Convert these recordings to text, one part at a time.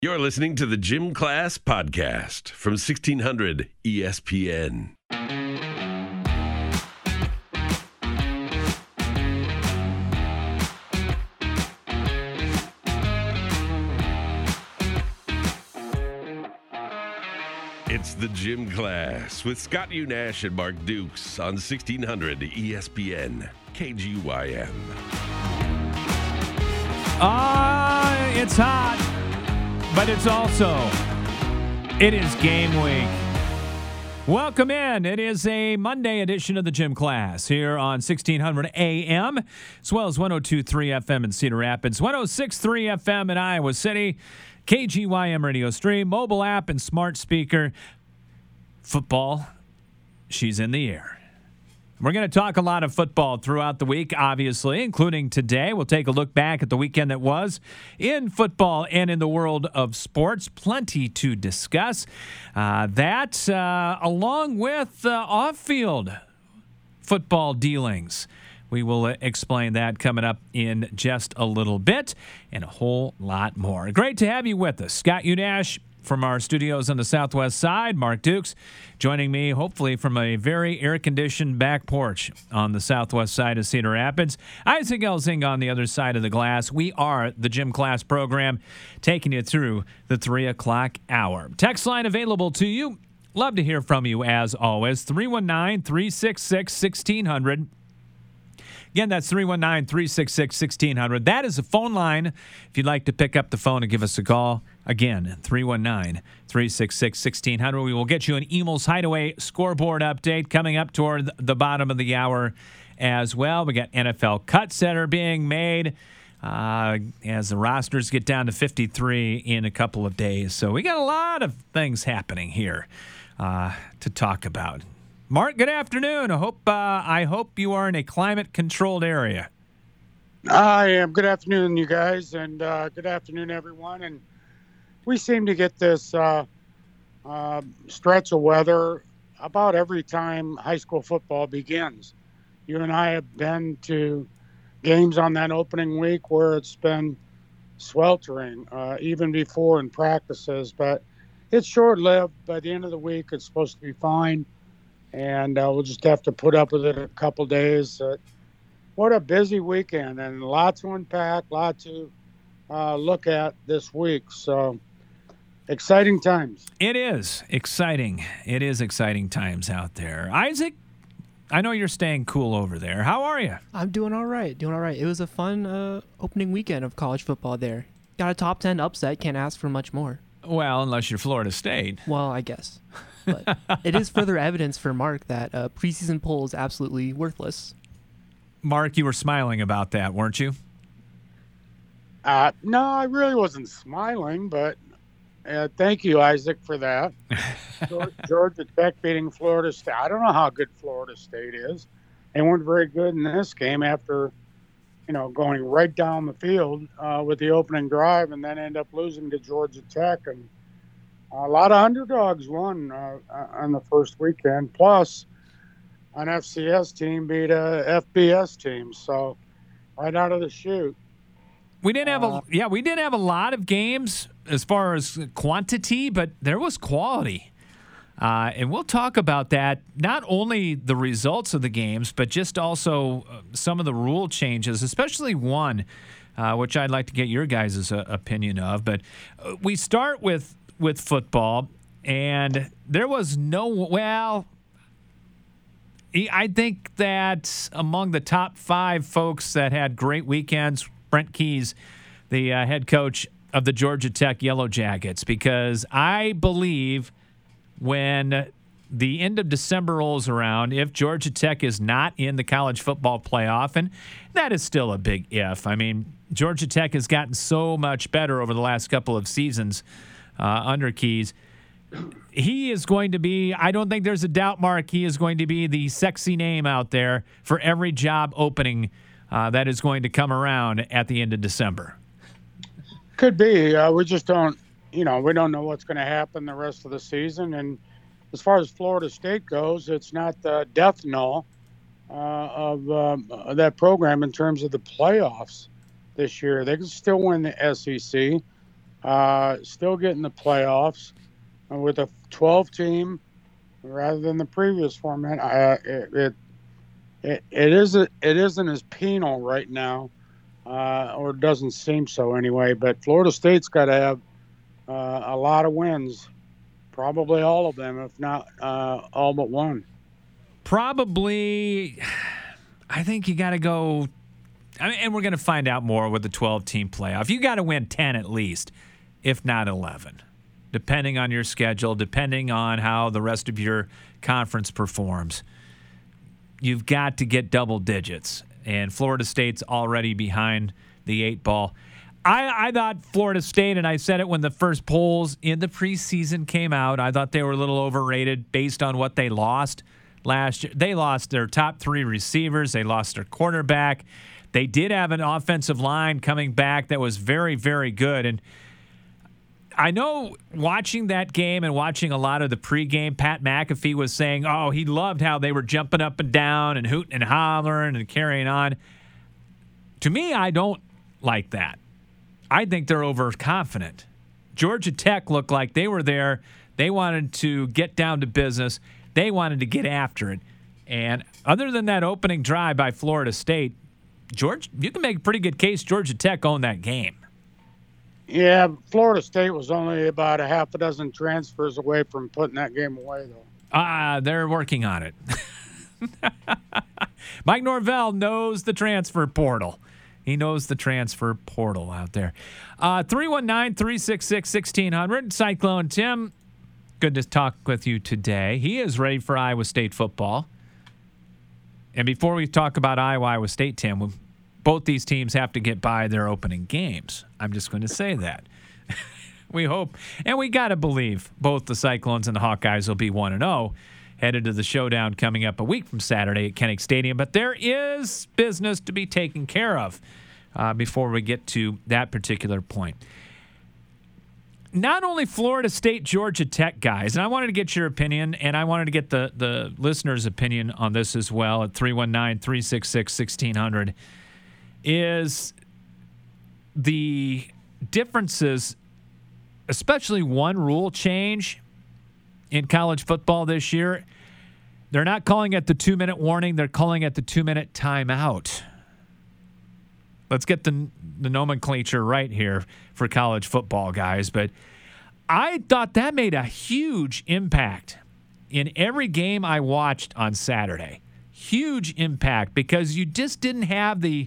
You're listening to the Gym Class Podcast from 1600 ESPN. It's the Gym Class with Scott Unash and Mark Dukes on 1600 ESPN KGYM. It's hot, but it's it is game week. Welcome in. It is a Monday edition of the Gym Class here on 1600 AM, as well as 102.3 FM in Cedar Rapids, 106.3 FM in Iowa City, KGYM radio stream, mobile app, and smart speaker. Football, she's in the air. We're going to talk a lot of football throughout the week, obviously, including today. We'll take a look back at the weekend that was in football and in the world of sports. Plenty to discuss. Along with off-field football dealings. We will explain that coming up in just a little bit and a whole lot more. Great to have you with us. Scott Unash from our studios on the southwest side. Mark Dukes joining me, hopefully, from a very air-conditioned back porch on the southwest side of Cedar Rapids. Isaac Elzinga on the other side of the glass. We are the Gym Class program, taking you through the 3 o'clock hour. Text line available to you. Love to hear from you, as always. 319-366-1600. Again, that's 319-366-1600. That is the phone line if you'd like to pick up the phone and give us a call. Again, 319-366-1600. We will get you an Emil's Hideaway scoreboard update coming up toward the bottom of the hour as well. We got NFL cuts that are being made as the rosters get down to 53 in a couple of days. So we got a lot of things happening here to talk about. Mark, good afternoon. I hope you are in a climate-controlled area. I am. Good afternoon, you guys, and good afternoon, everyone. And we seem to get this stretch of weather about every time high school football begins. You and I have been to games on that opening week where it's been sweltering, even before in practices. But it's short-lived. By the end of the week, it's supposed to be fine. And we'll just have to put up with it a couple days. What a busy weekend, and lots to unpack, lot to look at this week. So, exciting times. It is exciting. It is exciting times out there. Isaac, I know you're staying cool over there. How are you? I'm doing all right. It was a fun opening weekend of college football there. Got a top 10 upset. Can't ask for much more. Well, unless you're Florida State. Well, I guess. But it is further evidence for Mark that preseason poll is absolutely worthless. Mark, you were smiling about that, weren't you? No, I really wasn't smiling, but thank you, Isaac, for that. Georgia Tech beating Florida State. I don't know how good Florida State is. They weren't very good in this game after, going right down the field with the opening drive and then end up losing to Georgia Tech. And a lot of underdogs won on the first weekend. Plus, an FCS team beat a FBS team. So, right out of the chute. We did have a lot of games as far as quantity, but there was quality. And we'll talk about that, not only the results of the games, but just also some of the rule changes, especially one, which I'd like to get your guys' opinion of. But we start with football, and there was I think that among the top 5 folks that had great weekends, Brent Keys, the head coach of the Georgia Tech Yellow Jackets, because I believe when the end of December rolls around, if Georgia Tech is not in the college football playoff, and that is still a big if. I mean, Georgia Tech has gotten so much better over the last couple of seasons under Keys. He is going to be, I don't think there's a doubt, Mark, he is going to be the sexy name out there for every job opening that is going to come around at the end of December. Could be. We just don't, we don't know what's going to happen the rest of the season. And as far as Florida State goes, it's not the death knell of that program in terms of the playoffs this year. They can still win the SEC. still get in the playoffs with a 12 team rather than the previous format. It isn't as penal right now, or it doesn't seem so anyway. But Florida State's got to have a lot of wins, probably all of them, if not all but one. Probably, I think you got to go. And we're going to find out more with the 12-team playoff. You got to win 10 at least, if not 11, depending on your schedule, depending on how the rest of your conference performs. You've got to get double digits, and Florida State's already behind the 8 ball. I thought Florida State, and I said it when the first polls in the preseason came out, I thought they were a little overrated based on what they lost last year. They lost their top 3 receivers. They lost their quarterback. They did have an offensive line coming back that was very, very good. And I know watching that game and watching a lot of the pregame, Pat McAfee was saying, he loved how they were jumping up and down and hooting and hollering and carrying on. To me, I don't like that. I think they're overconfident. Georgia Tech looked like they were there. They wanted to get down to business. They wanted to get after it. And other than that opening drive by Florida State, you can make a pretty good case Georgia Tech owned that game. Yeah, Florida State was only about a half a dozen transfers away from putting that game away, though. They're working on it. Mike Norvell knows the transfer portal. He knows the transfer portal out there. 319-366-1600. Cyclone Tim, good to talk with you today. He is ready for Iowa State football. And before we talk about Iowa State, Tim, both these teams have to get by their opening games. I'm just going to say that. We hope, and we got to believe, both the Cyclones and the Hawkeyes will be 1-0, headed to the showdown coming up a week from Saturday at Kinnick Stadium. But there is business to be taken care of before we get to that particular point. Not only Florida State, Georgia Tech guys, and I wanted to get your opinion, and I wanted to get the listeners' opinion on this as well at 319-366-1600, is the differences, especially one rule change in college football this year. They're not calling it the 2-minute warning. They're calling it the 2-minute timeout. Let's get the nomenclature right here for college football, guys. But I thought that made a huge impact in every game I watched on Saturday. Huge impact because you just didn't have the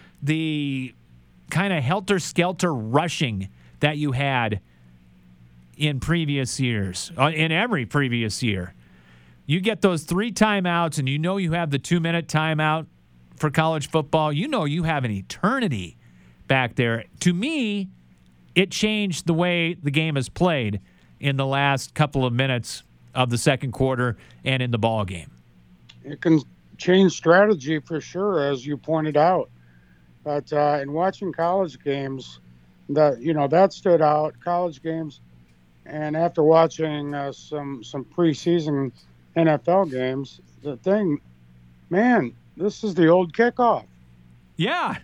kind of helter-skelter rushing that you had in previous years, in every previous year. You get those 3 timeouts, and you know you have the 2-minute timeout for college football. You know you have an eternity back there. To me, it changed the way the game is played in the last couple of minutes of the second quarter and in the ball game. It can change strategy for sure, as you pointed out. But in watching college games, that stood out. College games, and after watching some preseason NFL games, the thing, man, this is the old kickoff. Yeah.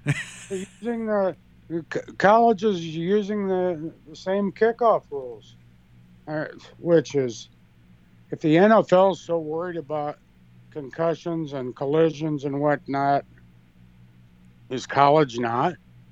Colleges using the same kickoff rules, which is, if the NFL is so worried about concussions and collisions and whatnot, is college not?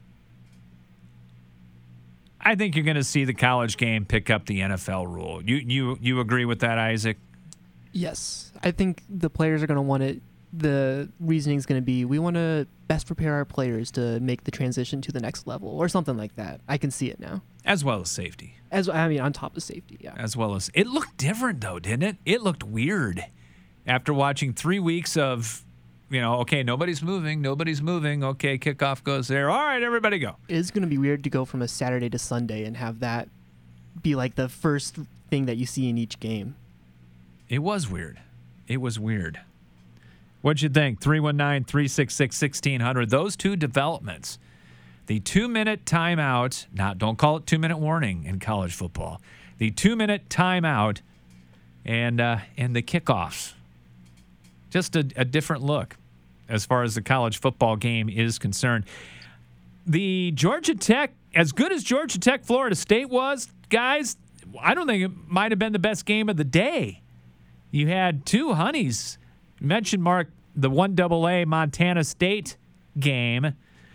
I think you're going to see the college game pick up the NFL rule. You agree with that, Isaac? Yes. I think the players are going to want it. The reasoning is going to be, we want to best prepare our players to make the transition to the next level or something like that. I can see it now. As well as safety. On top of safety, yeah. As well as, it looked different though, didn't it? It looked weird after watching 3 weeks of, okay, nobody's moving. Okay, kickoff goes there. All right, everybody go. It is going to be weird to go from a Saturday to Sunday and have that be like the first thing that you see in each game. It was weird. What'd you think? 319-366-1600. Those two developments, the 2-minute timeout, don't call it 2-minute warning in college football, the 2-minute timeout and the kickoffs. Just a different look as far as the college football game is concerned. the Georgia Tech, as good as Georgia Tech Florida State was, guys, I don't think it might have been the best game of the day. You had two honeys. You mentioned, Mark, the 1AA Montana State game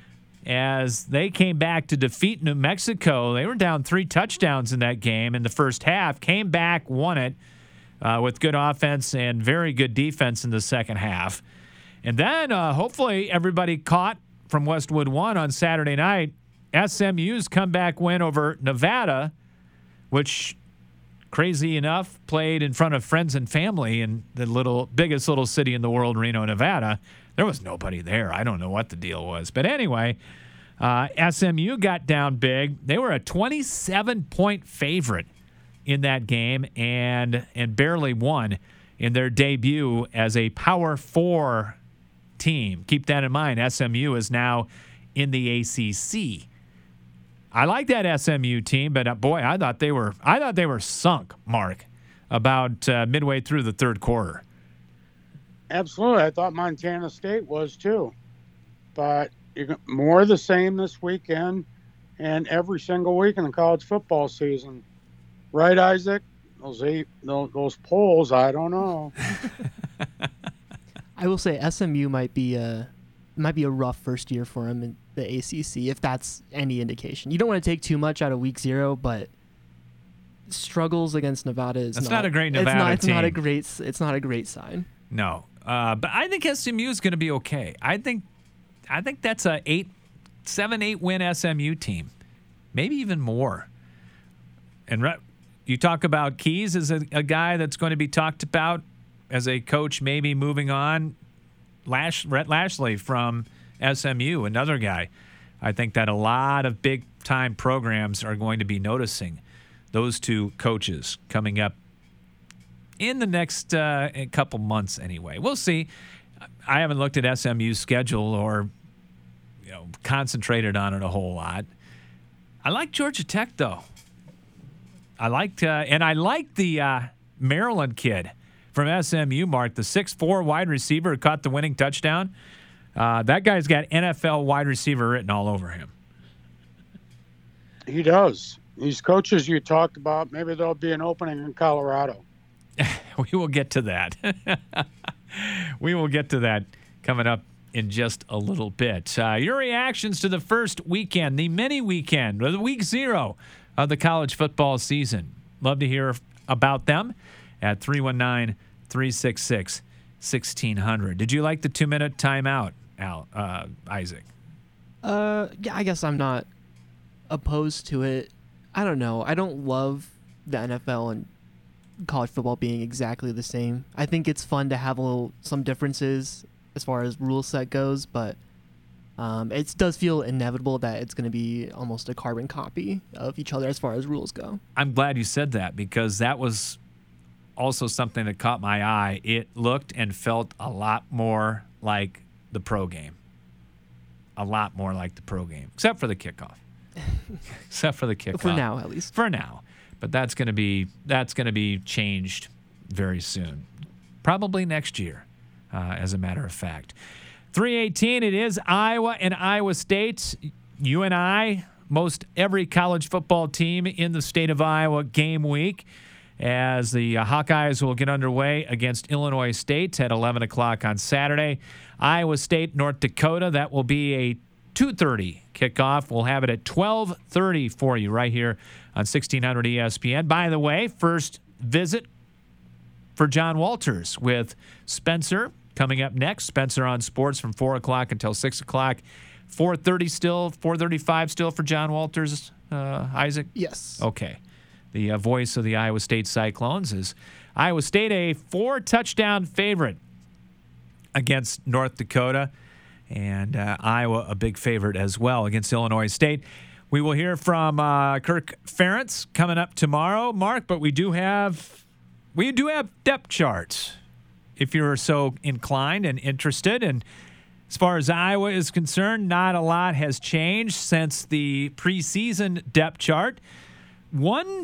as they came back to defeat New Mexico. They were down 3 touchdowns in that game in the first half, came back, won it with good offense and very good defense in the second half. And then hopefully everybody caught from Westwood 1 on Saturday night, SMU's comeback win over Nevada, which, crazy enough, played in front of friends and family in the biggest little city in the world, Reno, Nevada. There was nobody there. I don't know what the deal was. But anyway, SMU got down big. They were a 27-point favorite in that game and barely won in their debut as a Power 4 team. Keep that in mind. SMU is now in the ACC. I like that SMU team, but boy, I thought they were sunk, Mark, about midway through the third quarter. Absolutely. I thought Montana State was too. But more of the same this weekend and every single week in the college football season. Right, Isaac? Those polls, I don't know. I will say SMU might be a rough first year for him in the ACC, if that's any indication. You don't want to take too much out of week 0, but struggles against Nevada is not a great Nevada team. It's not a great sign. No, but I think SMU is going to be okay. I think that's a 7-8 win SMU team, maybe even more. And you talk about Keys as a guy that's going to be talked about as a coach, maybe moving on. Rhett Lashley from SMU, another guy. I think that a lot of big-time programs are going to be noticing those two coaches coming up in the next couple months anyway. We'll see. I haven't looked at SMU's schedule or concentrated on it a whole lot. I like Georgia Tech, though. I like the Maryland kid from SMU, Mark, the 6'4" wide receiver who caught the winning touchdown. That guy's got NFL wide receiver written all over him. He does. These coaches you talked about, maybe there'll be an opening in Colorado. We will get to that. We will get to that coming up in just a little bit. Your reactions to the first weekend, the mini weekend, or the week 0 of the college football season. Love to hear about them at 319-366-1600. Did you like the 2-minute timeout, Isaac? Yeah, I guess I'm not opposed to it. I don't know. I don't love the NFL and college football being exactly the same. I think it's fun to have some differences as far as rule set goes, but it does feel inevitable that it's going to be almost a carbon copy of each other as far as rules go. I'm glad you said that, because that was also something that caught my eye. It looked and felt a lot more like the pro game. A lot more like the pro game, except for the kickoff. For now, at least. For now. But that's going to be changed very soon. Probably next year, as a matter of fact. 3:18, it is Iowa and Iowa State. UNI, most every college football team in the state of Iowa game week, as the Hawkeyes will get underway against Illinois State at 11 o'clock on Saturday. Iowa State, North Dakota, that will be a 2:30 kickoff. We'll have it at 12:30 for you right here on 1600 ESPN. By the way, first visit for John Walters with Spencer coming up next. Spencer on Sports from 4 o'clock until 6 o'clock. 4:30 still, 4:35 still for John Walters, Isaac? Yes. Okay. The voice of the Iowa State Cyclones is Iowa State, a 4-touchdown favorite against North Dakota, and Iowa a big favorite as well against Illinois State. We will hear from Kirk Ferentz coming up tomorrow, Mark, but we do have depth charts if you're so inclined and interested. And as far as Iowa is concerned, not a lot has changed since the preseason depth chart. One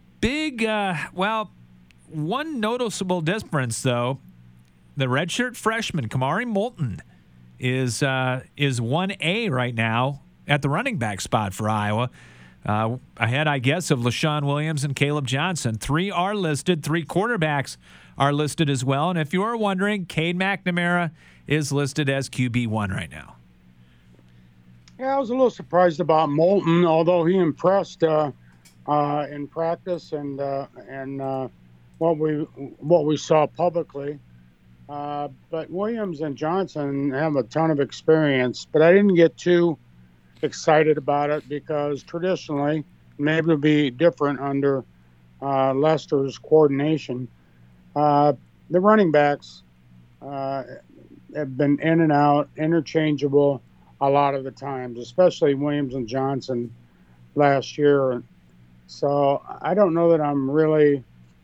noticeable difference, though, the redshirt freshman, Kamari Moulton, is 1A right now at the running back spot for Iowa. Ahead, I guess, of LaShawn Williams and Caleb Johnson. 3 are listed. 3 quarterbacks are listed as well. And if you are wondering, Cade McNamara is listed as QB1 right now. Yeah, I was a little surprised about Moulton, although he impressed in practice and what we saw publicly. But Williams and Johnson have a ton of experience, but I didn't get too excited about it because traditionally, maybe it'll be different under Lester's coordination. The running backs have been in and out, interchangeable a lot of the times, especially Williams and Johnson last year. So I don't know that I'm really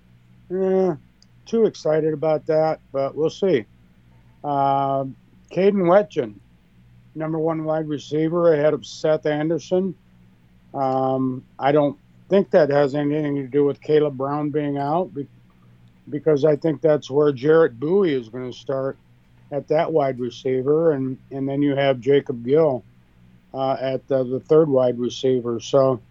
too excited about that, but we'll see. Caden Wetjen, number 1 wide receiver ahead of Seth Anderson. I don't think that has anything to do with Caleb Brown being out because I think that's where Jarrett Bowie is going to start at that wide receiver, and then you have Jacob Gill at the 3rd wide receiver. So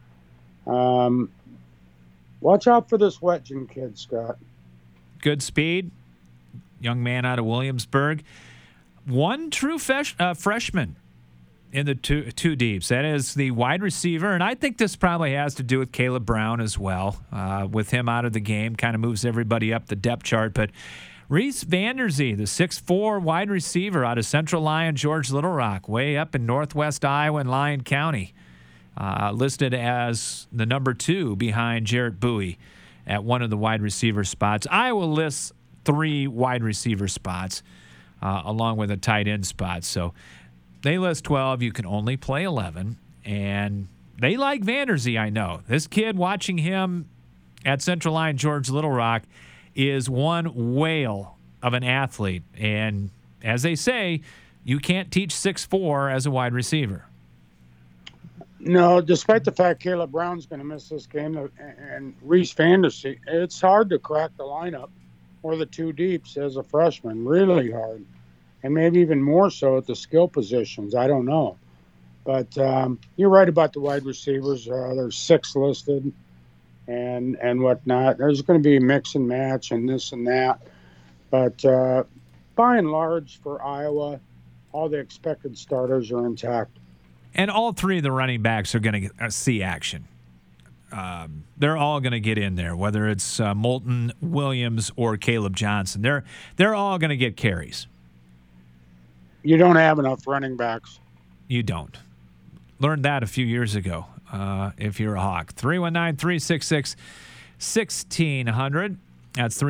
watch out for this Wetjen kid, Scott. Good speed, young man out of Williamsburg. 1 true freshman in the two deeps. That is the wide receiver, and I think this probably has to do with Caleb Brown as well. With him out of the game, kind of moves everybody up the depth chart. But Reese Vanderzee, the 6'4" wide receiver out of Central Lyon, George Little Rock, way up in northwest Iowa and Lyon County, listed as the number 2 behind Jarrett Bowie at one of the wide receiver spots. Iowa lists 3 wide receiver spots along with a tight end spot. So they list 12. You can only play 11. And they like Vanderzee, I know. This kid, watching him at Central Lyon, George Little Rock, is one whale of an athlete. And as they say, you can't teach 6'4" as a wide receiver. No, despite the fact Caleb Brown's going to miss this game and Reese Vanderzee, it's hard to crack the lineup or the 2 deeps as a freshman. Really hard. And maybe even more so at the skill positions. I don't know. But you're right about the wide receivers. There's 6 listed and whatnot. There's going to be mix and match and this and that. But by and large for Iowa, all the expected starters are intact. And all 3 of the running backs are going to see action. They're all going to get in there, whether it's Moulton, Williams, or Caleb Johnson. They're all going to get carries. You don't have enough running backs. You don't. Learned that a few years ago if you're a Hawk. 319-366-1600. That's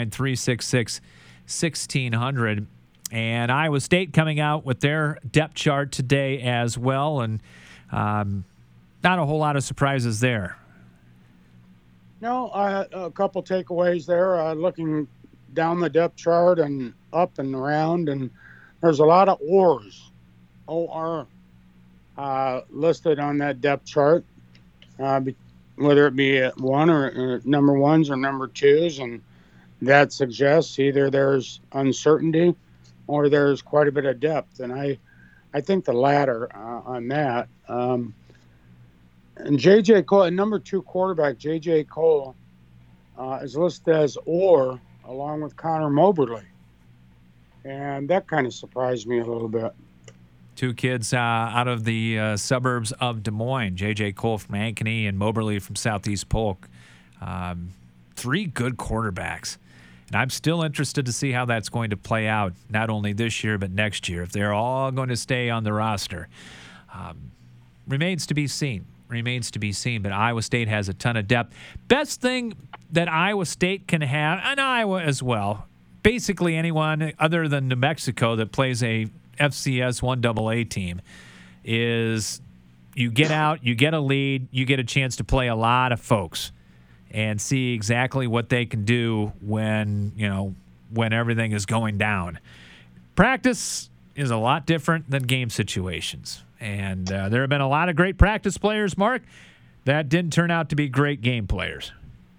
319-366-1600. And Iowa State coming out with their depth chart today as well. And not a whole lot of surprises there. No, a couple takeaways there. Looking down the depth chart and up and around, and there's a lot of ORs, O-R, listed on that depth chart, whether it be one or number 1s or number 2s, and that suggests either there's uncertainty or there's quite a bit of depth, and I think the latter on that. And J.J. Cole, number 2 quarterback, J.J. Cole, is listed as OR along with Connor Moberly. And that kind of surprised me a little bit. 2 kids out of the suburbs of Des Moines, J.J. Cole from Ankeny and Moberly from Southeast Polk. 3 good quarterbacks. And I'm still interested to see how that's going to play out, not only this year but next year, if they're all going to stay on the roster. Remains to be seen. But Iowa State has a ton of depth. Best thing that Iowa State can have, and Iowa as well, basically anyone other than New Mexico that plays a FCS 1AA team, is you get out, you get a lead, you get a chance to play a lot of folks and see exactly what they can do when everything is going down. Practice is a lot different than game situations. And there have been a lot of great practice players, Mark, that didn't turn out to be great game players.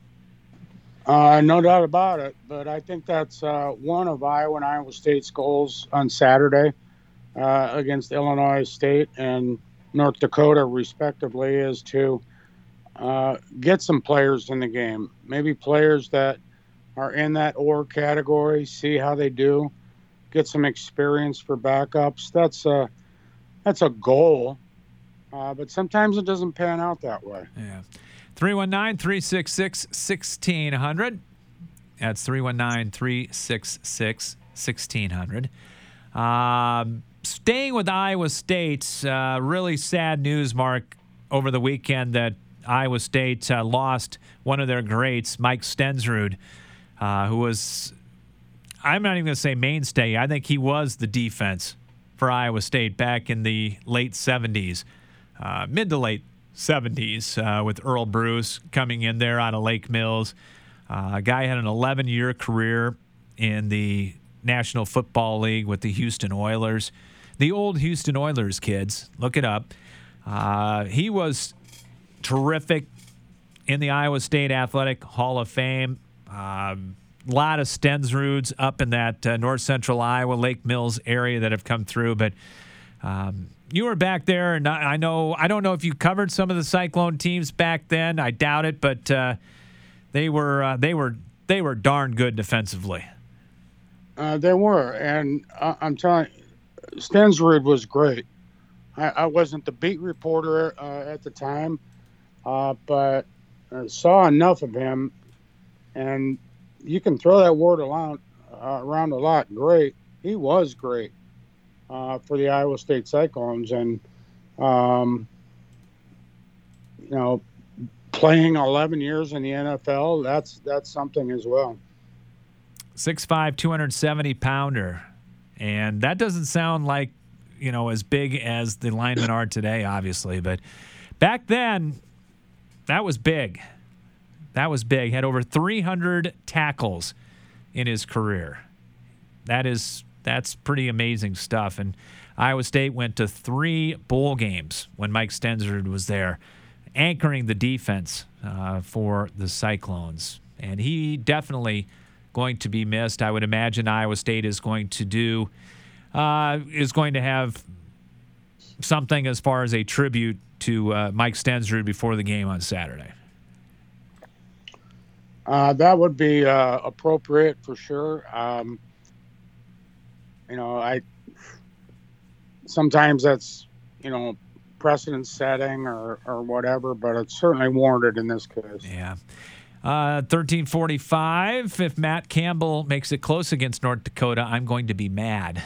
No doubt about it. But I think that's one of Iowa and Iowa State's goals on Saturday against Illinois State. And North Dakota, respectively, is to get some players in the game. Maybe players that are in that OR category, see how they do, get some experience for backups. That's a goal, but sometimes it doesn't pan out that way. Yeah. 319-366-1600. That's 319-366-1600. Staying with Iowa State, really sad news, Mark, over the weekend that Iowa State lost one of their greats, Mike Stensrud, who was, I'm not even going to say mainstay. I think he was the defense for Iowa State back in the late 70s, mid to late 70s, with Earl Bruce coming in there out of Lake Mills. A guy had an 11-year career in the National Football League with the Houston Oilers. The old Houston Oilers, kids. Look it up. He was terrific in the Iowa State Athletic Hall of Fame. A lot of Stensruds up in that north central Iowa, Lake Mills area that have come through. But you were back there, and I don't know if you covered some of the Cyclone teams back then. I doubt it, but they were darn good defensively. They were, and I'm telling you, Stensrud was great. I wasn't the beat reporter at the time, but I saw enough of him, and you can throw that word around a lot. Great. He was great for the Iowa State Cyclones, and playing 11 years in the NFL, that's something as well. 6'5", 270-pounder. And that doesn't sound like, as big as the linemen are today, obviously. But back then, that was big. That was big. Had over 300 tackles in his career. That's pretty amazing stuff. And Iowa State went to 3 bowl games when Mike Stensrud was there, anchoring the defense for the Cyclones. And he definitely going to be missed. I would imagine Iowa State is going to have something as far as a tribute to Mike Stensrud before the game on Saturday. That would be appropriate for sure. Sometimes that's precedent setting or whatever, but it's certainly warranted in this case. Yeah. 13:45. If Matt Campbell makes it close against North Dakota, I'm going to be mad.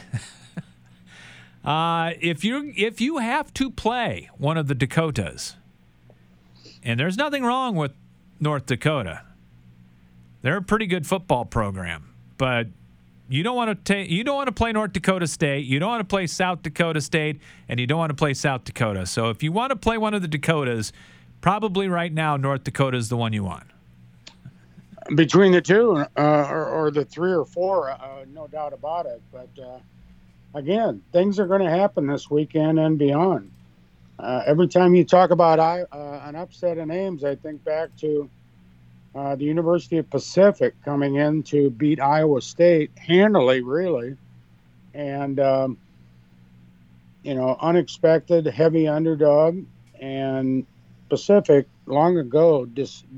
If you have to play one of the Dakotas, and there's nothing wrong with North Dakota, they're a pretty good football program, but you don't want to play North Dakota State, you don't want to play South Dakota State, and you don't want to play South Dakota. So if you want to play one of the Dakotas, probably right now North Dakota is the one you want. Between the two, or the 3 or 4, no doubt about it. But again, things are going to happen this weekend and beyond. Every time you talk about an upset in Ames, I think back to the University of Pacific coming in to beat Iowa State handily, really, and unexpected, heavy underdog, and Pacific long ago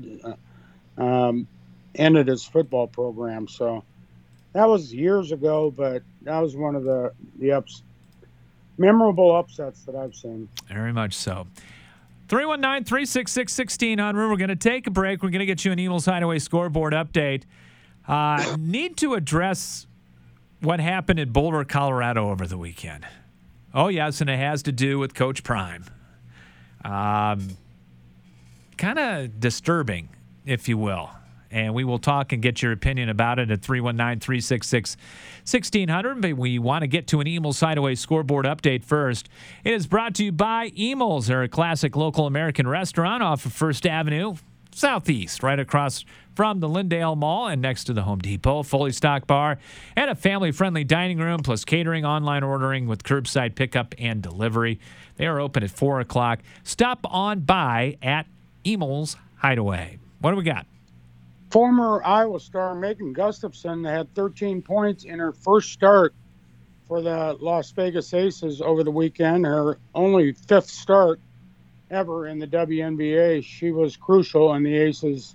ended his football program. So that was years ago, but that was one of the memorable upsets that I've seen. Very much so. 319-366-1600. We're going to take a break. We're going to get you an Eagles Hideaway scoreboard update. Need to address what happened in Boulder, Colorado over the weekend. Oh, yes, and it has to do with Coach Prime. Kind of disturbing, if you will. And we will talk and get your opinion about it at 319-366-1600. But we want to get to an Eagles Hideaway scoreboard update first. It is brought to you by Eagles. They're a classic local American restaurant off of First Avenue, Southeast, right across from the Lindale Mall and next to the Home Depot. Fully stocked bar and a family-friendly dining room, plus catering, online ordering with curbside pickup and delivery. They are open at 4 o'clock. Stop on by at Eagles Hideaway. What do we got? Former Iowa star Megan Gustafson had 13 points in her first start for the Las Vegas Aces over the weekend. Her only 5th start ever in the WNBA. She was crucial in the Aces'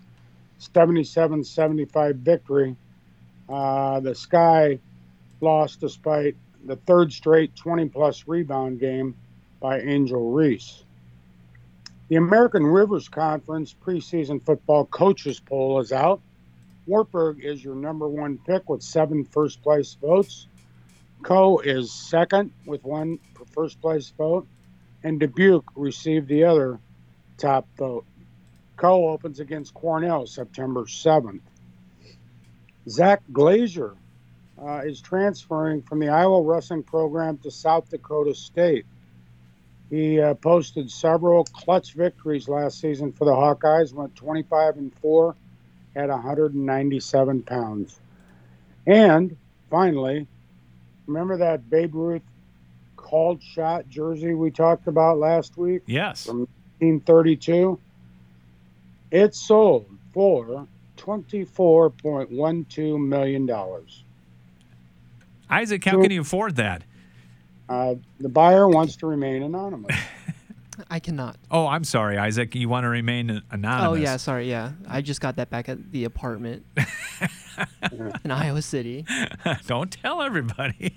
77-75 victory. The Sky lost despite the 3rd straight 20-plus rebound game by Angel Reese. The American Rivers Conference preseason football coaches poll is out. Wartburg is your number 1 pick with 7 first-place votes. Coe is second with 1 first-place vote. And Dubuque received the other top vote. Coe opens against Cornell September 7th. Zach Glazier is transferring from the Iowa wrestling program to South Dakota State. He posted several clutch victories last season for the Hawkeyes, went 25-4 at 197 pounds. And finally, remember that Babe Ruth called shot jersey we talked about last week? Yes. From 1932? It sold for $24.12 million. Isaac, how can you afford that? The buyer wants to remain anonymous. I cannot. Oh, I'm sorry, Isaac. You want to remain anonymous. Oh, yeah, sorry, yeah. I just got that back at the apartment in Iowa City. Don't tell everybody.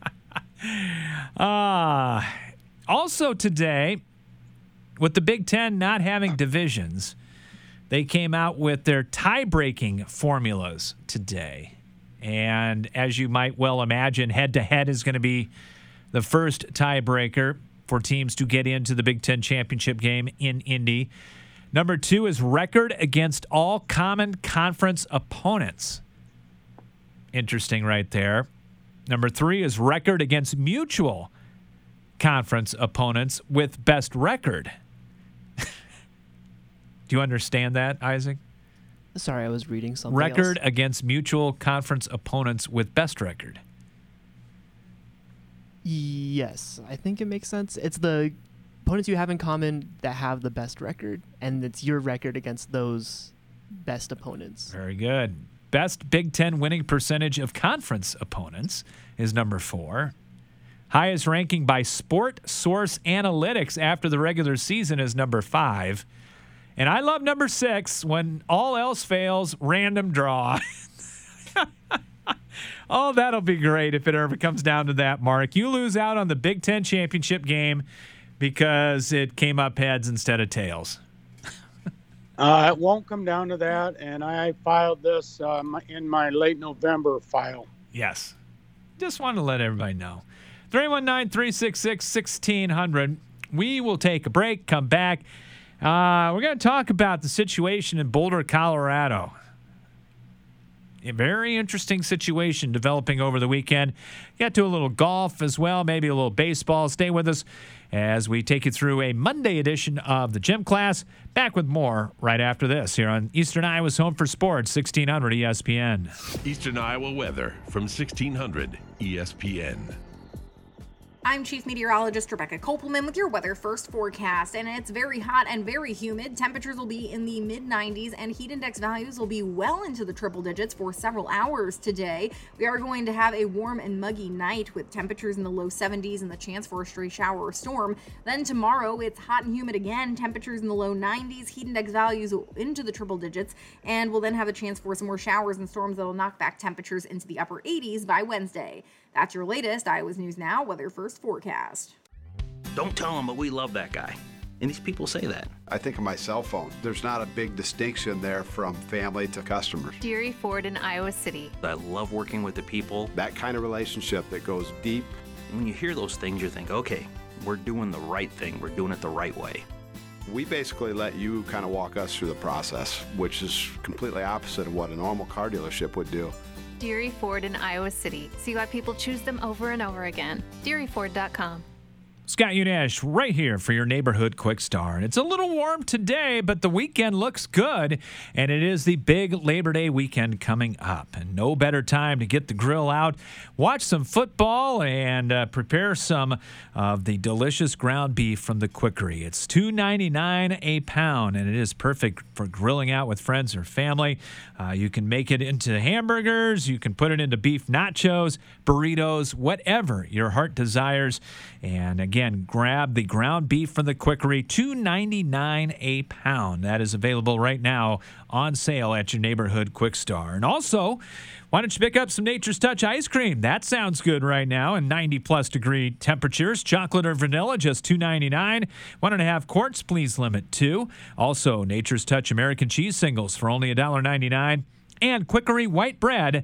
Also today, with the Big Ten not having divisions, they came out with their tie-breaking formulas today. And as you might well imagine, head-to-head is going to be the first tiebreaker for teams to get into the Big Ten championship game in Indy. Number 2 is record against all common conference opponents. Interesting right there. Number 3 is record against mutual conference opponents with best record. Do you understand that, Isaac? Sorry, I was reading something Record else. against mutual conference opponents with best record. Yes, I think it makes sense. It's the opponents you have in common that have the best record, and it's your record against those best opponents. Very good. Best Big Ten winning percentage of conference opponents is number 4. Highest ranking by Sport Source Analytics after the regular season is number 5. And I love number 6, when all else fails, random draw. Oh, that'll be great if it ever comes down to that, Mark. You lose out on the Big Ten championship game because it came up heads instead of tails. It won't come down to that, and I filed this in my late November file. Yes. Just want to let everybody know. 319-366-1600. We will take a break, come back. We're going to talk about the situation in Boulder, Colorado. A very interesting situation developing over the weekend. Get to a little golf as well, maybe a little baseball. Stay with us as we take you through a Monday edition of the Gym Class. Back with more right after this here on Eastern Iowa's Home for Sports, 1600 ESPN. Eastern Iowa weather from 1600 ESPN. I'm Chief Meteorologist Rebecca Kopelman with your Weather First forecast, and it's very hot and very humid. Temperatures will be in the mid-90s, and heat index values will be well into the triple digits for several hours today. We are going to have a warm and muggy night with temperatures in the low 70s and the chance for a stray shower or storm. Then tomorrow, it's hot and humid again, temperatures in the low 90s, heat index values into the triple digits, and we'll then have a chance for some more showers and storms that'll knock back temperatures into the upper 80s by Wednesday. That's your latest Iowa's News Now Weather First forecast. Don't tell them, but we love that guy. And these people say that. I think of my cell phone. There's not a big distinction there from family to customers. Deary Ford in Iowa City. I love working with the people. That kind of relationship that goes deep. When you hear those things, you think, okay, we're doing the right thing. We're doing it the right way. We basically let you kind of walk us through the process, which is completely opposite of what a normal car dealership would do. Deary Ford in Iowa City. See why people choose them over and over again. DearyFord.com. Scott Unash right here for your neighborhood quick star. It's a little warm today, but the weekend looks good, and it is the big Labor Day weekend coming up. And no better time to get the grill out, watch some football, and prepare some of the delicious ground beef from the Quickery. It's $2.99 a pound, and it is perfect for grilling out with friends or family. You can make it into hamburgers, you can put it into beef nachos, burritos, whatever your heart desires. And again, grab the ground beef from the Quickery, $2.99 a pound. That is available right now on sale at your neighborhood Quick Star. And also, why don't you pick up some Nature's Touch ice cream? That sounds good right now in 90-plus degree temperatures. Chocolate or vanilla, just $2.99. 1.5 quarts, please limit 2. Also, Nature's Touch American cheese singles for only $1.99. And Quickery white bread,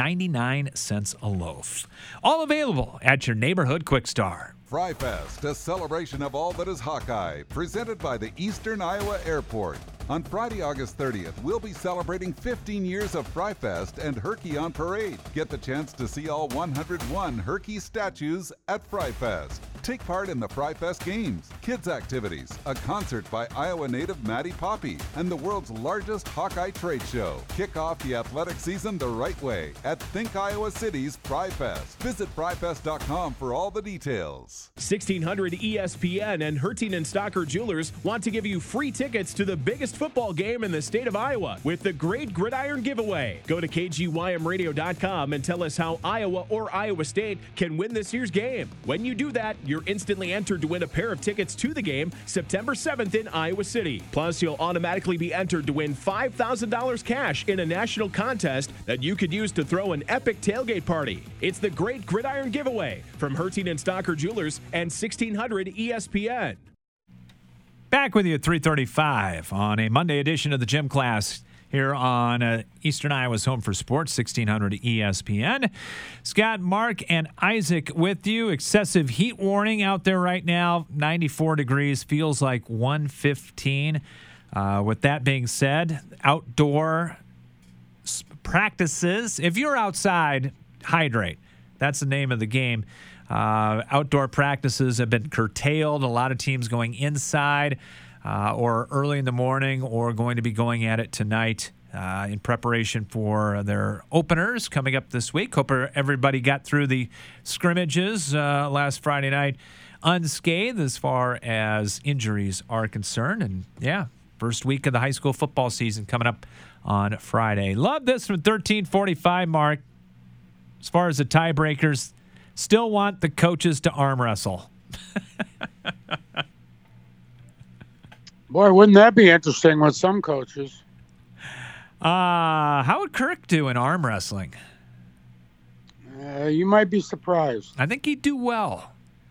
99 cents a loaf. All available at your neighborhood Quick Star. Fry Fest, a celebration of all that is Hawkeye, presented by the Eastern Iowa Airport. On Friday, August 30th, we'll be celebrating 15 years of Fry Fest and Herky on Parade. Get the chance to see all 101 Herky statues at Fry Fest. Take part in the Fry Fest games, kids activities, a concert by Iowa native Maddie Poppy, and the world's largest Hawkeye trade show. Kick off the athletic season the right way at Think Iowa City's Fry Fest. Visit fryfest.com for all the details. 1600 ESPN and Herting and Stocker Jewelers want to give you free tickets to the biggest football game in the state of Iowa with the Great Gridiron Giveaway. Go to KGYMradio.com and tell us how Iowa or Iowa State can win this year's game. When you do that, you're instantly entered to win a pair of tickets to the game September 7th in Iowa City. Plus, you'll automatically be entered to win $5,000 cash in a national contest that you could use to throw an epic tailgate party. It's the Great Gridiron Giveaway from Herting and Stocker Jewelers and 1600 ESPN. Back with you at 3:35 on a Monday edition of the Gym Class here on Eastern Iowa's Home for Sports, 1600 ESPN. Scott, Mark, and Isaac with you. Excessive heat warning out there right now. 94 degrees, feels like 115. With that being said, outdoor practices. If you're outside, hydrate. That's the name of the game. Outdoor practices have been curtailed. A lot of teams going inside or early in the morning or going to be going at it tonight in preparation for their openers coming up this week. Hope everybody got through the scrimmages last Friday night unscathed as far as injuries are concerned. And, yeah, first week of the high school football season coming up on Friday. Love this from 1345, Mark. As far as the tiebreakers, still want the coaches to arm wrestle. Boy, wouldn't that be interesting with some coaches? How would Kirk do in arm wrestling? You might be surprised. I think he'd do well.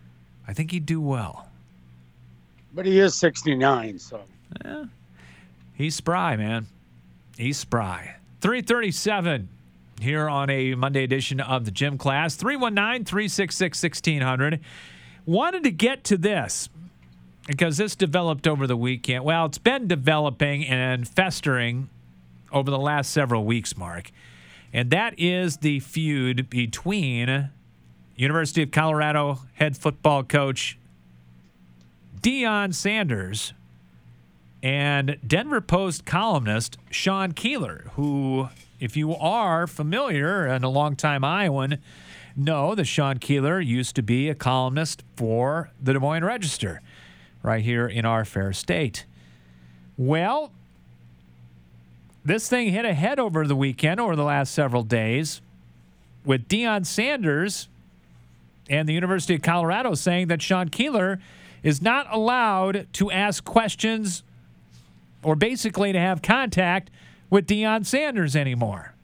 But he is 69, so. Yeah. He's spry, man. He's spry. 3:37 here on a Monday edition of the Gym Class. 319-366-1600. Wanted to get to this because this developed over the weekend. Well, it's been developing and festering over the last several weeks, Mark. And that is the feud between University of Colorado head football coach Deion Sanders and Denver Post columnist Sean Keeler, who, if you are familiar and a longtime Iowan, know that Sean Keeler used to be a columnist for the Des Moines Register right here in our fair state. Well, this thing hit a head over the weekend, over the last several days, with Deion Sanders and the University of Colorado saying that Sean Keeler is not allowed to ask questions or basically to have contact with Deion Sanders anymore.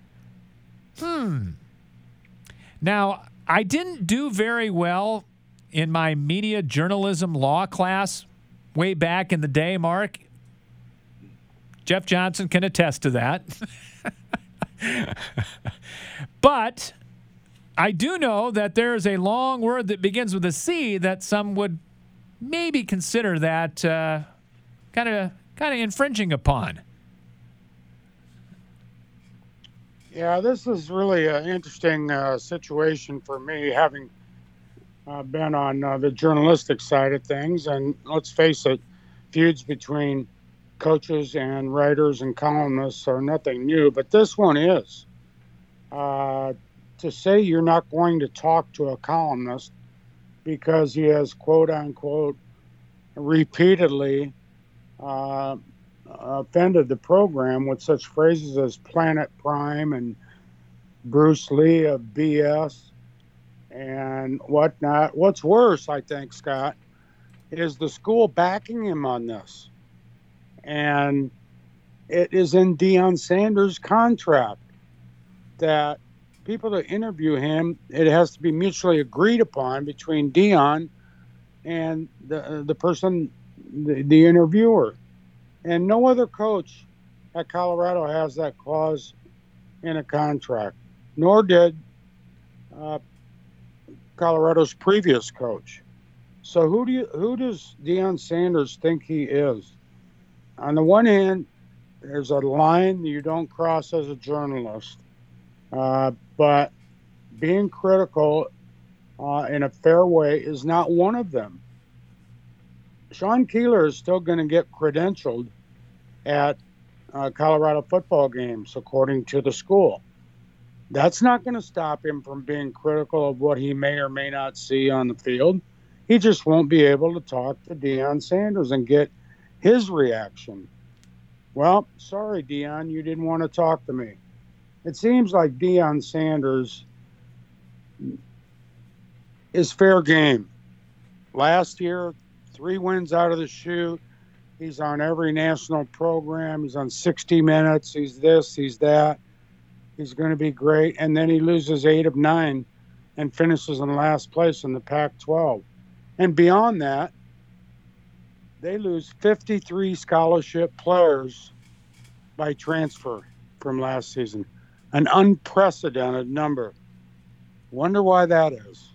Now, I didn't do very well in my media journalism law class way back in the day, Mark. Jeff Johnson can attest to that. But I do know that there is a long word that begins with a C that some would maybe consider that kind of infringing upon. Yeah, this is really an interesting situation for me, having been on the journalistic side of things, and let's face it, feuds between coaches and writers and columnists are nothing new, but this one is. To say you're not going to talk to a columnist because he has, quote unquote, repeatedly offended the program with such phrases as Planet Prime and Bruce Lee of BS and whatnot. What's worse, I think, Scott, is the school backing him on this. And it is in Deion Sanders' contract that people that interview him, it has to be mutually agreed upon between Deion and the person, the interviewer. And no other coach at Colorado has that clause in a contract, nor did Colorado's previous coach. So who does Deion Sanders think he is? On the one hand, there's a line you don't cross as a journalist, but being critical in a fair way is not one of them. Sean Keeler is still going to get credentialed at Colorado football games, according to the school. That's not going to stop him from being critical of what he may or may not see on the field. He just won't be able to talk to Deion Sanders and get his reaction. Well, sorry, Deion, you didn't want to talk to me. It seems like Deion Sanders is fair game. Last year, 3 wins out of the chute. He's on every national program. He's on 60 Minutes. He's this, he's that. He's going to be great. And then he loses 8 of 9 and finishes in last place in the Pac-12. And beyond that, they lose 53 scholarship players by transfer from last season. An unprecedented number. Wonder why that is.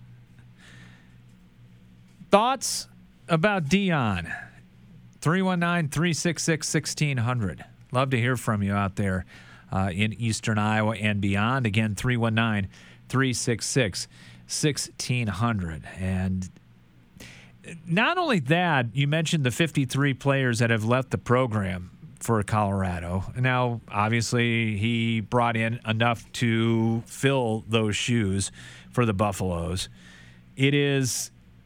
Thoughts about Deion? 319-366-1600. Love to hear from you out there in Eastern Iowa and beyond. Again, 319-366-1600. And not only that, you mentioned the 53 players that have left the program for Colorado. Now, obviously, he brought in enough to fill those shoes for the Buffaloes. It is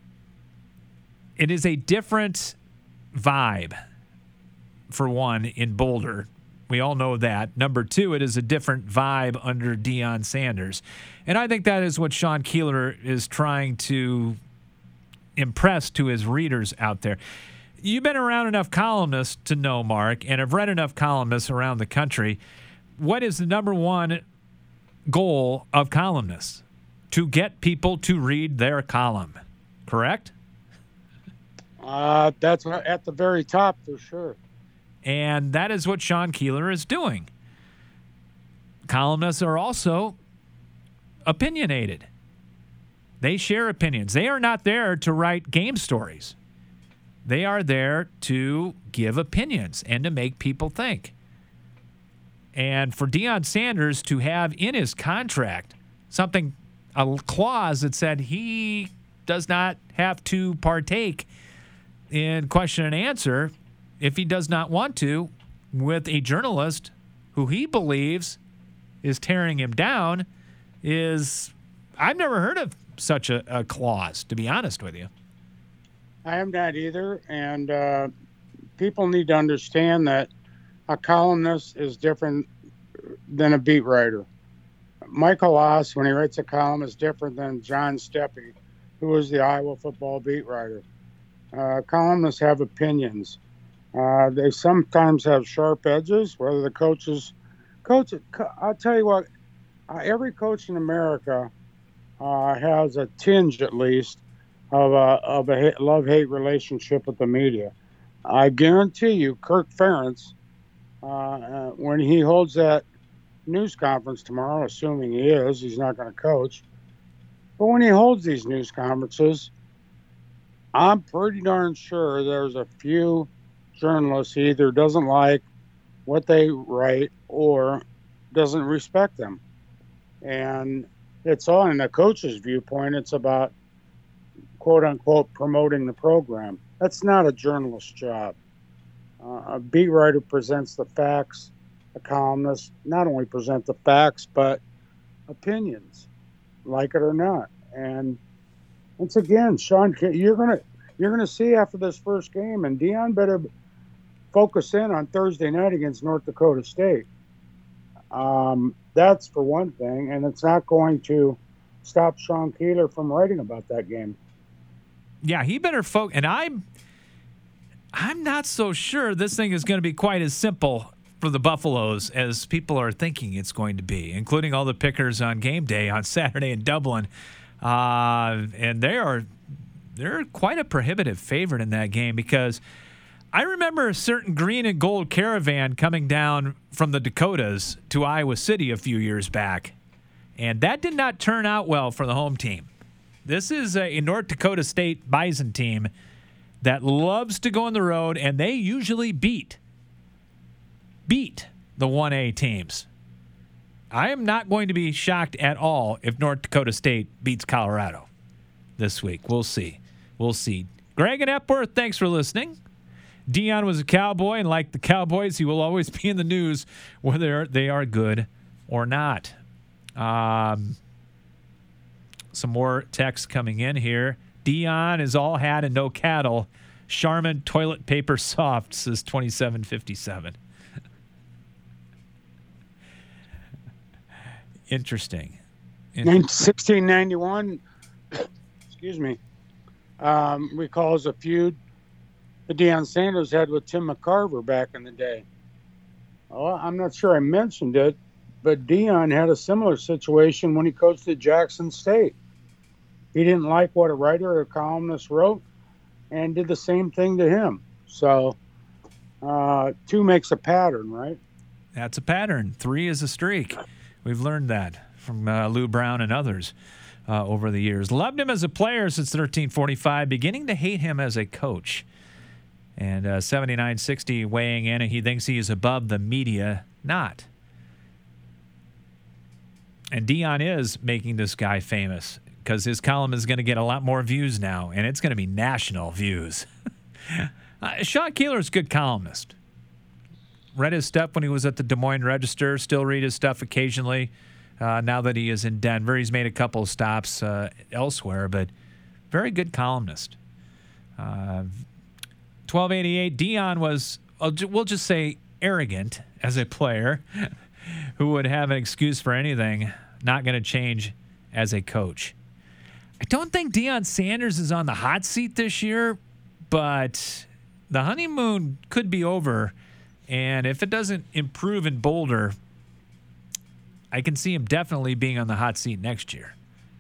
a different vibe, for one, in Boulder. We all know that. Number two, it is a different vibe under Deion Sanders. And I think that is what Sean Keeler is trying to impress to his readers out there. You've been around enough columnists to know, Mark, and have read enough columnists around the country. What is the number one goal of columnists? To get people to read their column, correct? That's at the very top for sure. And that is what Sean Keeler is doing. Columnists are also opinionated. They share opinions. They are not there to write game stories. They are there to give opinions and to make people think. And for Deion Sanders to have in his contract a clause that said he does not have to partake in question and answer if he does not want to with a journalist who he believes is tearing him down I've never heard of such a clause, to be honest with you. I am not either, and people need to understand that a columnist is different than a beat writer. Michael Oss, when he writes a column, is different than John Steppe, who is the Iowa football beat writer. Columnists have opinions. They sometimes have sharp edges, whether the coaches. I'll tell you what, every coach in America has a tinge, at least, of a love-hate relationship with the media. I guarantee you, Kirk Ferentz, when he holds that news conference tomorrow, assuming he is, he's not going to coach, but when he holds these news conferences, I'm pretty darn sure there's a few journalists he either doesn't like what they write or doesn't respect them. And it's all in the coach's viewpoint. It's about quote-unquote promoting the program. That's not a journalist's job. A beat writer presents the facts. A columnist not only present the facts, but opinions, like it or not. And once again, Sean, you're gonna see after this first game, and Deion better focus in on Thursday night against North Dakota State. That's for one thing, and it's not going to stop Sean Keeler from writing about that game. Yeah, he better focus. And I'm not so sure this thing is going to be quite as simple for the Buffaloes as people are thinking it's going to be, including all the pickers on game day on Saturday in Dublin. And they're quite a prohibitive favorite in that game, because I remember a certain green and gold caravan coming down from the Dakotas to Iowa City a few years back, and that did not turn out well for the home team. This is a North Dakota State Bison team that loves to go on the road, and they usually beat the 1A teams. I am not going to be shocked at all if North Dakota State beats Colorado this week. We'll see. Greg and Epworth, thanks for listening. Deion was a Cowboy, and like the Cowboys, he will always be in the news whether they are good or not. Some more texts coming in here. Deion is all hat and no cattle. Charmin toilet paper soft, says 2757. Interesting. In 1691, excuse me, recalls a feud that Deion Sanders had with Tim McCarver back in the day. Well, I'm not sure I mentioned it, but Deion had a similar situation when he coached at Jackson State. He didn't like what a writer or a columnist wrote and did the same thing to him. So 2 makes a pattern, right? That's a pattern. 3 is a streak. We've learned that from Lou Brown and others over the years. Loved him as a player since 1345, beginning to hate him as a coach. And 7960 weighing in, and he thinks he is above the media. Not. And Deion is making this guy famous, because his column is going to get a lot more views now, and it's going to be national views. Sean Keeler is a good columnist. Read his stuff when he was at the Des Moines Register, still read his stuff occasionally. Now that he is in Denver, he's made a couple of stops elsewhere, but very good columnist. 1288, Deion was, we'll just say, arrogant as a player who would have an excuse for anything, not going to change as a coach. I don't think Deion Sanders is on the hot seat this year, but the honeymoon could be over, and if it doesn't improve in Boulder, I can see him definitely being on the hot seat next year.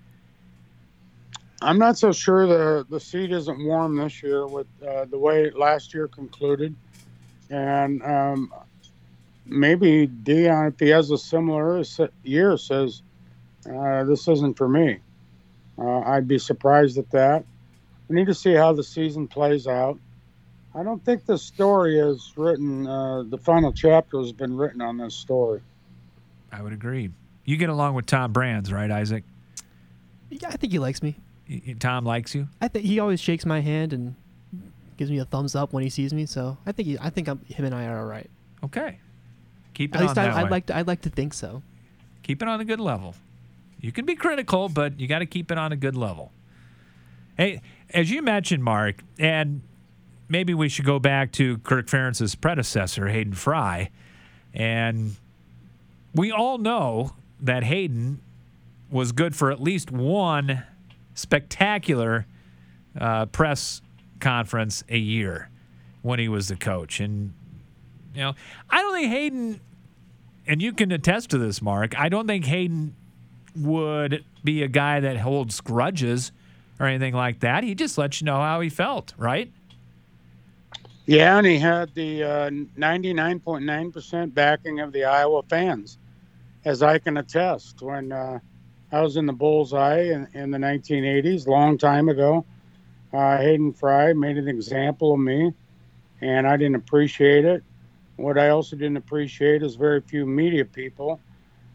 I'm not so sure the seat isn't warm this year with the way last year concluded. And maybe Deion, if he has a similar year, says, this isn't for me. I'd be surprised at that. We need to see how the season plays out. I don't think the story is written, the final chapter has been written on this story. I would agree. You get along with Tom Brands, right, Isaac? Yeah, I think he likes me. Tom likes you? I think he always shakes my hand and gives me a thumbs up when he sees me. So I think him and I are all right. Okay, keep it on that way. I'd like to think so. Keep it on a good level. You can be critical, but you got to keep it on a good level. Hey, as you mentioned, Mark, and maybe we should go back to Kirk Ferentz's predecessor, Hayden Fry, and we all know that Hayden was good for at least one spectacular press conference a year when he was the coach. And, you know, I don't think Hayden, and you can attest to this, Mark, I don't think Hayden would be a guy that holds grudges or anything like that. He just lets you know how he felt, right? Yeah, and he had the 99.9% backing of the Iowa fans, as I can attest. When I was in the bullseye in the 1980s, long time ago, Hayden Fry made an example of me, and I didn't appreciate it. What I also didn't appreciate is very few media people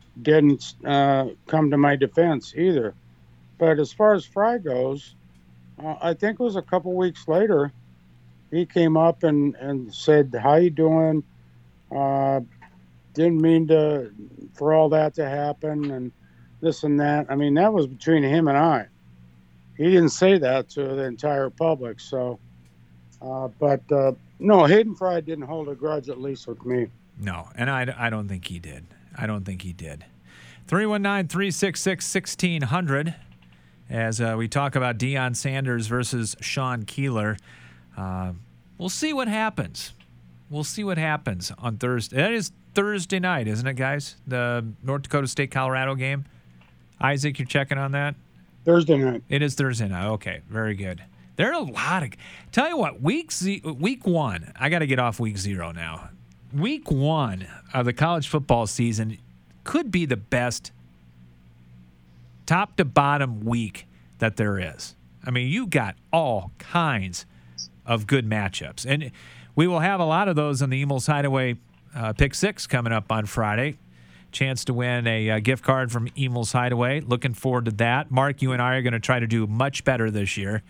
didn't come to my defense either. But as far as Fry goes, I think it was a couple weeks later, he came up and said, "How you doing? Didn't mean for all that to happen and this and that." I mean, that was between him and I. He didn't say that to the entire public. So, no, Hayden Fry didn't hold a grudge, at least with me. No, and I don't think he did. 319-366-1600 as we talk about Deion Sanders versus Sean Keeler. We'll see what happens. We'll see what happens on Thursday. That is Thursday night, isn't it, guys? The North Dakota State-Colorado game. Isaac, you're checking on that? Thursday night. It is Thursday night. Okay, very good. There are a lot of... Tell you what, week one, I got to get off week 0 now. Week 1 of the college football season could be the best top-to-bottom week that there is. I mean, you got all kinds of good matchups. And we will have a lot of those on the Emil's Hideaway Pick 6 coming up on Friday. Chance to win a gift card from Emil's Hideaway. Looking forward to that. Mark, you and I are going to try to do much better this year.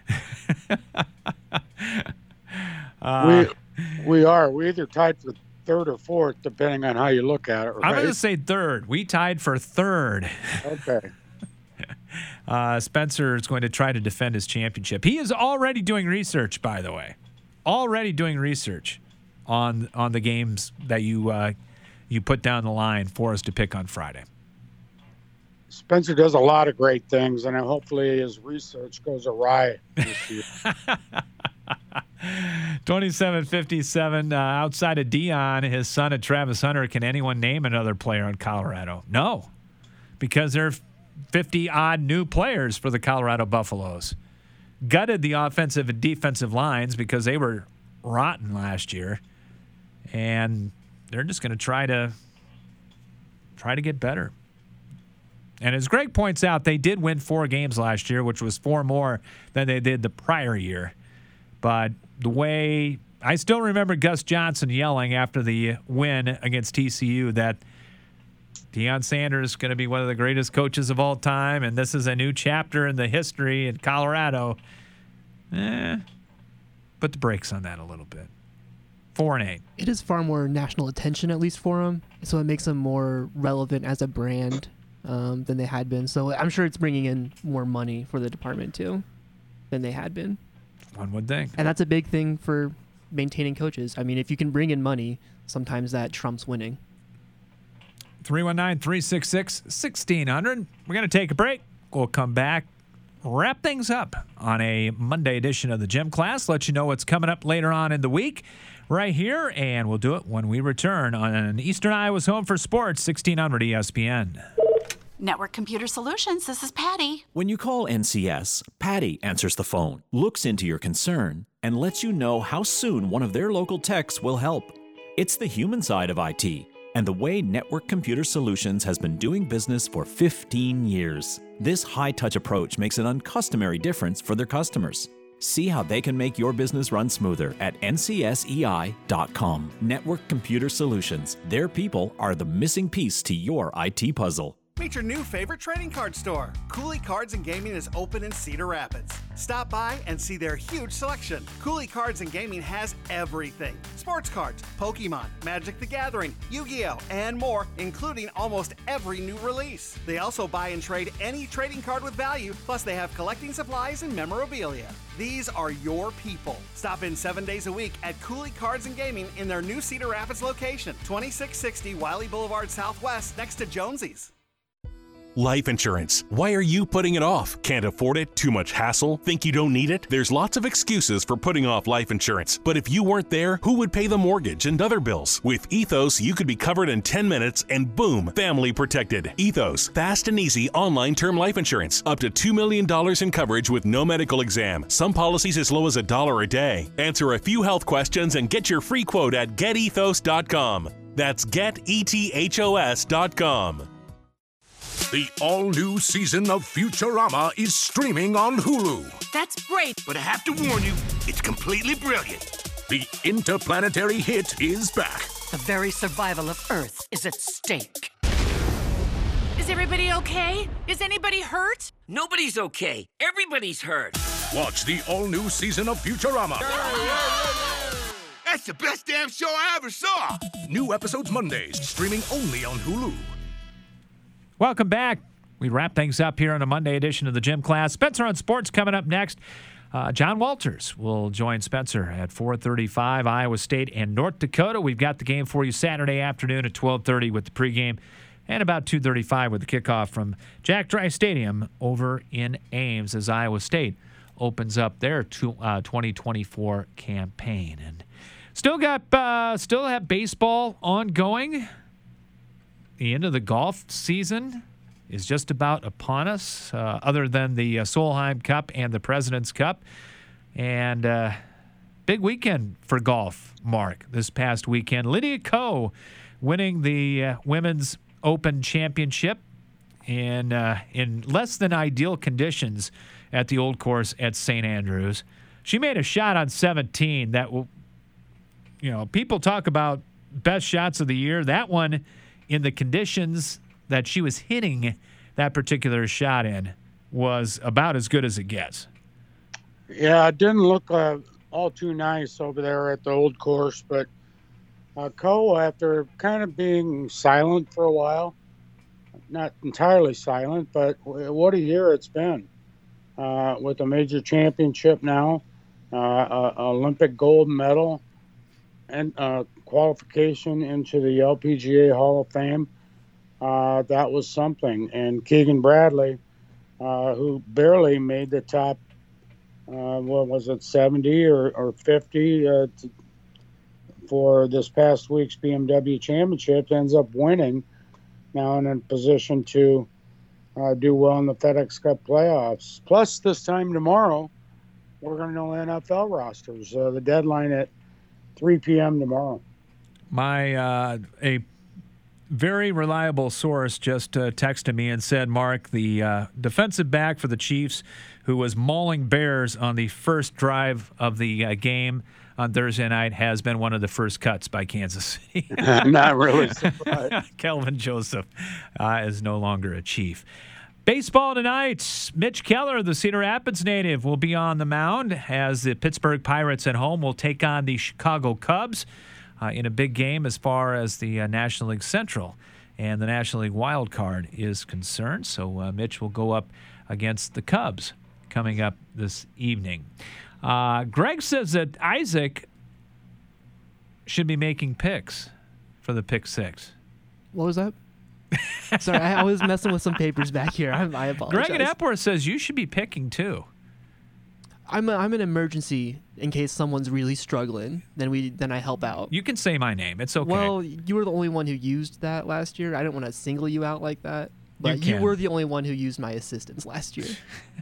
We are. We either tied for third or fourth, depending on how you look at it. Right? I'm going to say third. We tied for third. Okay. Spencer is going to try to defend his championship. He is already doing research, by the way. Already doing research on the games that you put down the line for us to pick on Friday. Spencer does a lot of great things, and hopefully his research goes awry this year. 27-57. Outside of Deion, his son and Travis Hunter, can anyone name another player on Colorado? No, because there are 50-odd new players for the Colorado Buffaloes. Gutted the offensive and defensive lines because they were rotten last year, and they're just going to try to get better. And as Greg points out, they did win 4 games last year, which was 4 more than they did the prior year. But the way I still remember Gus Johnson yelling after the win against TCU that Deion Sanders is going to be one of the greatest coaches of all time, and this is a new chapter in the history in Colorado. Put the brakes on that a little bit. 4-8. It is far more national attention, at least for them, so it makes them more relevant as a brand than they had been. So I'm sure it's bringing in more money for the department too than they had been. One would think. And that's a big thing for maintaining coaches. I mean, if you can bring in money, sometimes that trumps winning. 319-366-1600. We're going to take a break. We'll come back, wrap things up on a Monday edition of the Gym Class, let you know what's coming up later on in the week right here, and we'll do it when we return on Eastern Iowa's Home for Sports, 1600 ESPN. Network Computer Solutions, this is Patty. When you call NCS, Patty answers the phone, looks into your concern, and lets you know how soon one of their local techs will help. It's the human side of IT, and the way Network Computer Solutions has been doing business for 15 years. This high-touch approach makes an uncustomary difference for their customers. See how they can make your business run smoother at ncsei.com. Network Computer Solutions. Their people are the missing piece to your IT puzzle. Meet your new favorite trading card store. Cooley Cards and Gaming is open in Cedar Rapids. Stop by and see their huge selection. Cooley Cards and Gaming has everything. Sports cards, Pokemon, Magic the Gathering, Yu-Gi-Oh, and more, including almost every new release. They also buy and trade any trading card with value, plus they have collecting supplies and memorabilia. These are your people. Stop in 7 days a week at Cooley Cards and Gaming in their new Cedar Rapids location, 2660 Wiley Boulevard Southwest, next to Jonesy's. Life insurance. Why are you putting it off? Can't afford it? Too much hassle? Think you don't need it? There's lots of excuses for putting off life insurance. But if you weren't there, who would pay the mortgage and other bills? With Ethos, you could be covered in 10 minutes and boom, family protected. Ethos, fast and easy online term life insurance. Up to $2 million in coverage with no medical exam. Some policies as low as $1 a day. Answer a few health questions and get your free quote at getethos.com. That's getethos.com. The all-new season of Futurama is streaming on Hulu. That's great, but I have to warn you, it's completely brilliant. The interplanetary hit is back. The very survival of Earth is at stake. Is everybody okay? Is anybody hurt? Nobody's okay. Everybody's hurt. Watch the all-new season of Futurama. That's the best damn show I ever saw. New episodes Mondays, streaming only on Hulu. Welcome back. We wrap things up here on a Monday edition of the Gym Class. Spencer on Sports coming up next. John Walters will join Spencer at 4:35, Iowa State and North Dakota. We've got the game for you Saturday afternoon at 12:30 with the pregame, and about 2:35 with the kickoff from Jack Dry Stadium over in Ames as Iowa State opens up their 2024 campaign. And still have baseball ongoing. The end of the golf season is just about upon us, other than the Solheim Cup and the President's Cup. And big weekend for golf, Mark, this past weekend. Lydia Ko winning the Women's Open Championship in less than ideal conditions at the Old Course at St. Andrews. She made a shot on 17 that will, people talk about best shots of the year. That one, in the conditions that she was hitting that particular shot in, was about as good as it gets. Yeah, it didn't look all too nice over there at the Old Course, but Ko, after kind of being silent for a while, not entirely silent, but what a year it's been, with a major championship now, Olympic gold medal, and qualification into the LPGA Hall of Fame. That was something. And Keegan Bradley, who barely made the top, 70 or 50 for this past week's BMW Championship, ends up winning, now in a position to do well in the FedEx Cup playoffs. Plus, this time tomorrow, we're going to know NFL rosters. The deadline at 3 p.m. tomorrow. A very reliable source just texted me and said, Mark, the defensive back for the Chiefs who was mauling Bears on the first drive of the game on Thursday night has been one of the first cuts by Kansas City. Not really surprised. Kelvin Joseph is no longer a Chief. Baseball tonight. Mitch Keller, the Cedar Rapids native, will be on the mound as the Pittsburgh Pirates at home will take on the Chicago Cubs in a big game as far as the National League Central and the National League Wild Card is concerned. So Mitch will go up against the Cubs coming up this evening. Greg says that Isaac should be making picks for the Pick Six. What was that? Sorry, I was messing with some papers back here. I apologize. Greg in Epworth says you should be picking too. I'm an emergency in case someone's really struggling. Then I help out. You can say my name. It's okay. Well, you were the only one who used that last year. I didn't want to single you out like that. But you were the only one who used my assistance last year.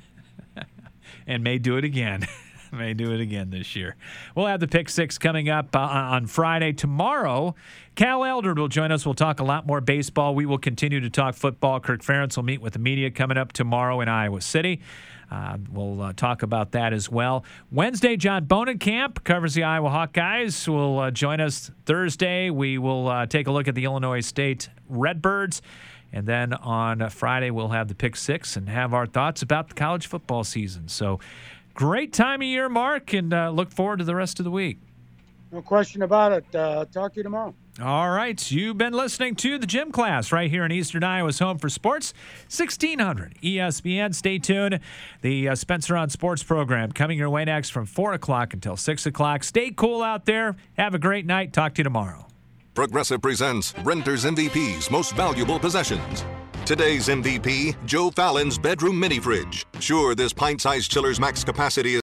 And may do it again. May do it again this year. We'll have the Pick Six coming up on Friday. Tomorrow, Cal Eldred will join us. We'll talk a lot more baseball. We will continue to talk football. Kirk Ferentz will meet with the media coming up tomorrow in Iowa City. We'll talk about that as well. Wednesday, John Bonenkamp covers the Iowa Hawkeyes. Will join us Thursday. We will take a look at the Illinois State Redbirds. And then on Friday, we'll have the Pick Six and have our thoughts about the college football season. So great time of year, Mark, and look forward to the rest of the week. No question about it. Talk to you tomorrow. All right. You've been listening to the Gym Class right here in Eastern Iowa's home for sports, 1600 ESPN. Stay tuned. The Spencer on Sports program coming your way next from 4 o'clock until 6 o'clock. Stay cool out there. Have a great night. Talk to you tomorrow. Progressive presents Renter's MVP's Most Valuable Possessions. Today's MVP, Joe Fallon's bedroom mini fridge. Sure, this pint-sized chiller's max capacity is